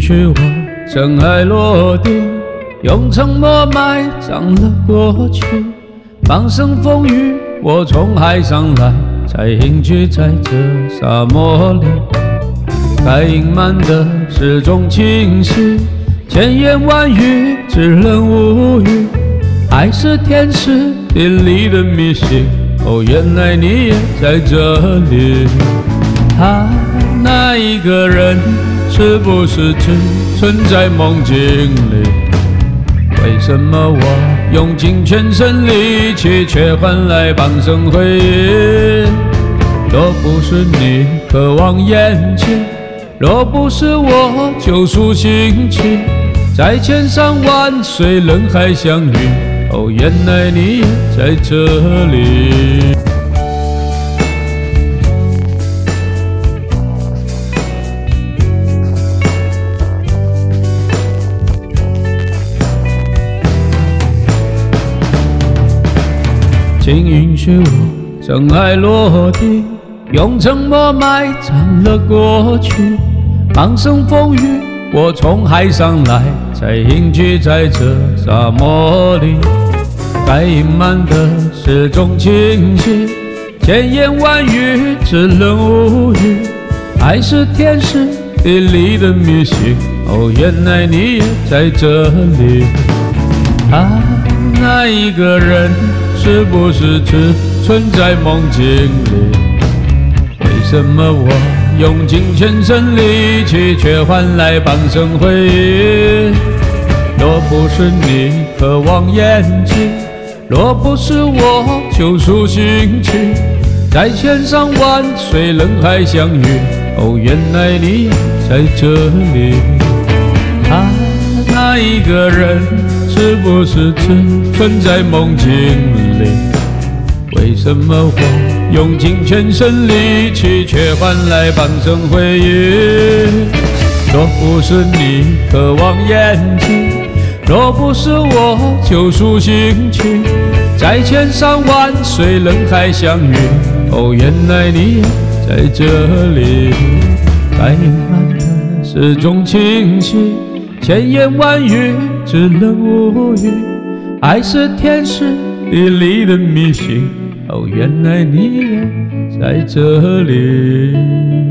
许我尘埃落定，用沉默埋葬了过去。放声风雨，我从海上来，才隐居在这沙漠里。该隐瞒的是种清晰，千言万语只能无语。爱是天时地利的迷信，哦，原来你也在这里。那一个人是不是只存在梦境里？为什么我用尽全身力气，却换来半生回忆？若不是你渴望眼睛，若不是我救赎心情，在千山万水人海相遇，哦，原来你也在这里。请允许我尘埃落定，用沉默埋葬了过去。放声风雨，我从海上来，才隐居在这沙漠里。该隐瞒的是种清晰，千言万语只能无语。爱是天时地利的迷信，哦，原来你也在这里。那一个人是不是只存在梦境里？为什么我用尽全身力气，却换来半生回忆？若不是你渴望眼睛，若不是我救赎心情，在千山万水人海相遇，哦，原来你也在这里。那一个人是不是只存在梦境里？为什么我用尽全身力气，却换来半生回忆？若不是你渴望眼睛，若不是我救赎心情，在千山万水人海相遇，哦，原来你也在这里。该隐瞒的是种清晰，千言万语只能无语。爱是天时地利的迷信，哦，原来你也在这里。